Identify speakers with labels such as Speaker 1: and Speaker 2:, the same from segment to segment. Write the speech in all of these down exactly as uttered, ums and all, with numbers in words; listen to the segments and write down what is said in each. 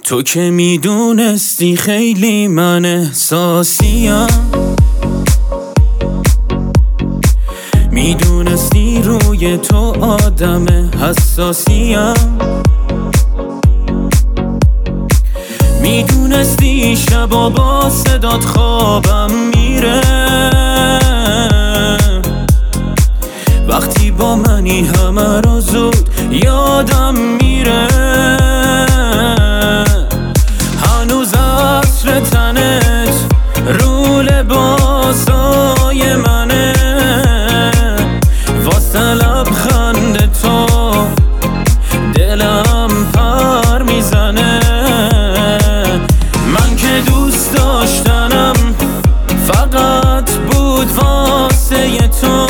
Speaker 1: تو که میدونستی خیلی من احساسیم، میدونستی روی تو آدم حساسیم، میدونستی شبا با صدات خوابم میره، وقتی با منی همه رو زود یادم میره. هنوز عطر تنت رو لباسای منه، واسه لبخند تو دلم پر میزنه. من که دوست داشتنم فقط بود واسه تو،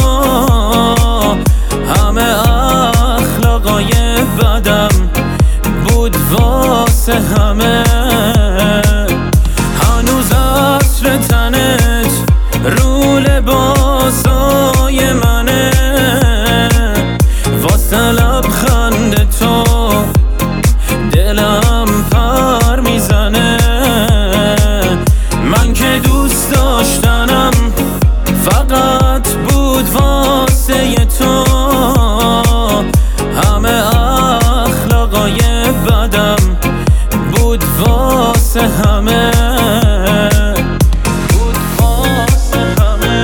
Speaker 1: همه اخلاقای بدم بود واسه همه. هنوز عطر تنت رو لباسای منه، واسه لبخند تو دلم پر میزنه. من که دوست داشتنم فقط بود واسه تو، همه اخلاقای بدم بود واسه همه، بود واسه همه.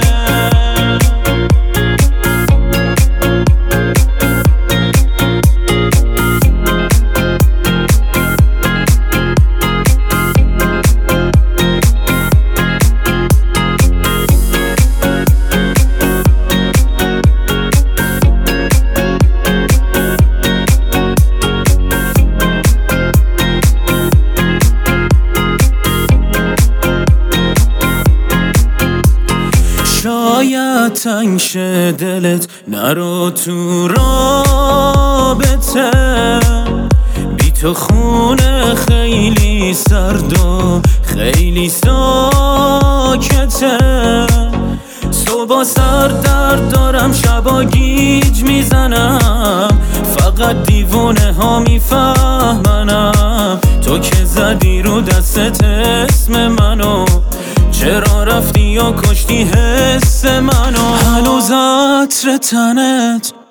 Speaker 1: شاید تنگ شه دلت نرو تو رابطه، بی تو خونه خیلی سرد و خیلی ساکته. صبح سر درد دارم شبا گیج میزنم، فقط دیوونه ها میفهمنم. تو که زدی رو دستت اسم منو، چرا رفتی یا کشتی حس منو؟ هنوز عطر تنت